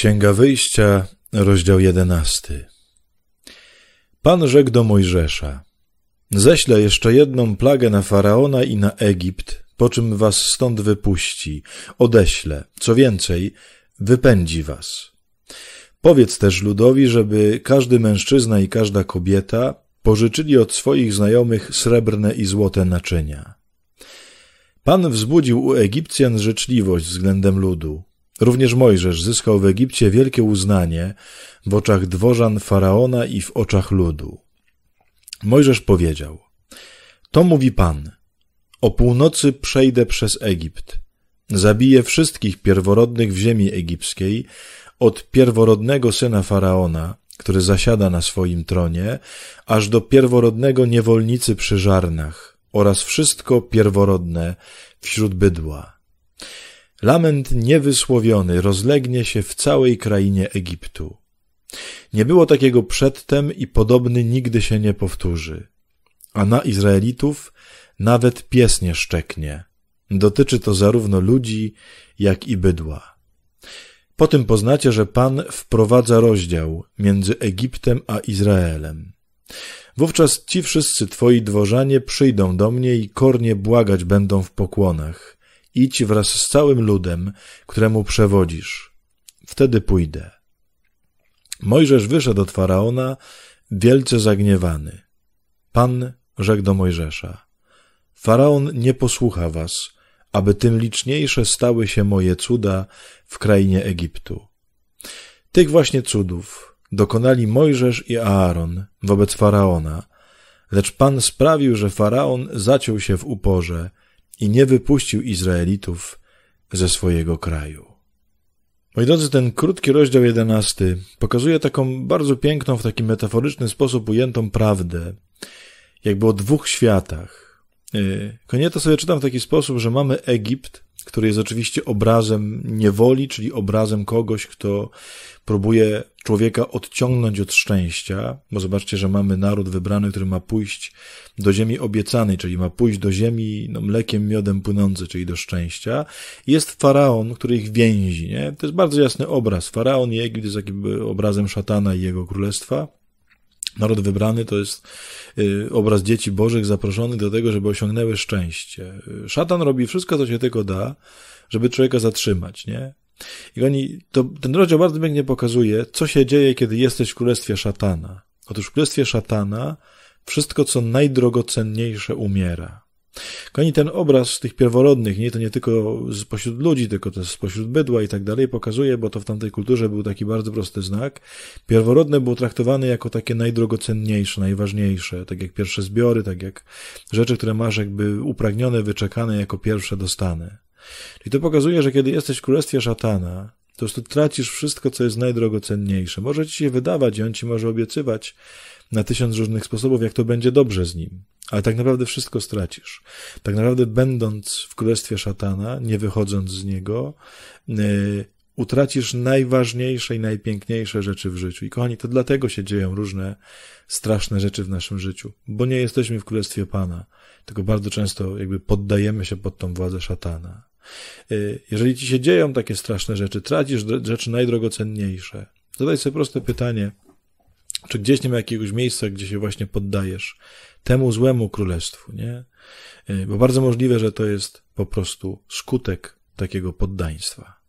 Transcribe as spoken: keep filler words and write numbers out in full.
Księga Wyjścia, rozdział jedenasty. Pan rzekł do Mojżesza: ześlę jeszcze jedną plagę na Faraona i na Egipt, po czym was stąd wypuści, odeślę, co więcej, wypędzi was. Powiedz też ludowi, żeby każdy mężczyzna i każda kobieta pożyczyli od swoich znajomych srebrne i złote naczynia. Pan wzbudził u Egipcjan życzliwość względem ludu. Również Mojżesz zyskał w Egipcie wielkie uznanie w oczach dworzan Faraona i w oczach ludu. Mojżesz powiedział: to mówi Pan, o północy przejdę przez Egipt, zabiję wszystkich pierworodnych w ziemi egipskiej, od pierworodnego syna Faraona, który zasiada na swoim tronie, aż do pierworodnego niewolnicy przy żarnach oraz wszystko pierworodne wśród bydła. Lament niewysłowiony rozlegnie się w całej krainie Egiptu. Nie było takiego przedtem i podobny nigdy się nie powtórzy. A na Izraelitów nawet pies nie szczeknie. Dotyczy to zarówno ludzi, jak i bydła. Po tym poznacie, że Pan wprowadza rozdział między Egiptem a Izraelem. Wówczas ci wszyscy twoi dworzanie przyjdą do mnie i kornie błagać będą w pokłonach. Idź wraz z całym ludem, któremu przewodzisz. Wtedy pójdę. Mojżesz wyszedł od Faraona, wielce zagniewany. Pan rzekł do Mojżesza: Faraon nie posłucha was, aby tym liczniejsze stały się moje cuda w krainie Egiptu. Tych właśnie cudów dokonali Mojżesz i Aaron wobec Faraona, lecz Pan sprawił, że Faraon zaciął się w uporze i nie wypuścił Izraelitów ze swojego kraju. Moi drodzy, ten krótki rozdział jedenasty pokazuje taką bardzo piękną, w taki metaforyczny sposób ujętą prawdę, jakby o dwóch światach. Ja to sobie czytam w taki sposób, że mamy Egipt, który jest oczywiście obrazem niewoli, czyli obrazem kogoś, kto próbuje człowieka odciągnąć od szczęścia, bo zobaczcie, że mamy naród wybrany, który ma pójść do ziemi obiecanej, czyli ma pójść do ziemi no, mlekiem, miodem płynący, czyli do szczęścia. I jest Faraon, który ich więzi. Nie? To jest bardzo jasny obraz. Faraon i Egipt jest jakby obrazem szatana i jego królestwa. Naród wybrany to jest y, obraz dzieci bożych zaproszonych do tego, żeby osiągnęły szczęście. Szatan robi wszystko, co się tylko da, żeby człowieka zatrzymać, nie? I oni, to, ten rozdział bardzo pięknie pokazuje, co się dzieje, kiedy jesteś w królestwie szatana. Otóż w królestwie szatana wszystko, co najdrogocenniejsze, umiera. Oni ten obraz tych pierworodnych, nie to nie tylko spośród ludzi, tylko też spośród bydła i tak dalej pokazuje, bo to w tamtej kulturze był taki bardzo prosty znak. Pierworodne było traktowane jako takie najdrogocenniejsze, najważniejsze, tak jak pierwsze zbiory, tak jak rzeczy, które masz jakby upragnione, wyczekane jako pierwsze dostane. I to pokazuje, że kiedy jesteś w królestwie szatana, to po prostu tracisz wszystko, co jest najdrogocenniejsze. Może ci się wydawać i on ci może obiecywać na tysiąc różnych sposobów, jak to będzie dobrze z nim. Ale tak naprawdę wszystko stracisz. Tak naprawdę będąc w królestwie szatana, nie wychodząc z niego, yy, utracisz najważniejsze i najpiękniejsze rzeczy w życiu. I kochani, to dlatego się dzieją różne straszne rzeczy w naszym życiu. Bo nie jesteśmy w królestwie Pana, tylko bardzo często jakby poddajemy się pod tą władzę szatana. Yy, jeżeli ci się dzieją takie straszne rzeczy, tracisz rzeczy najdrogocenniejsze. Zadaj sobie proste pytanie, czy gdzieś nie ma jakiegoś miejsca, gdzie się właśnie poddajesz temu złemu królestwu, nie? Bo bardzo możliwe, że to jest po prostu skutek takiego poddaństwa.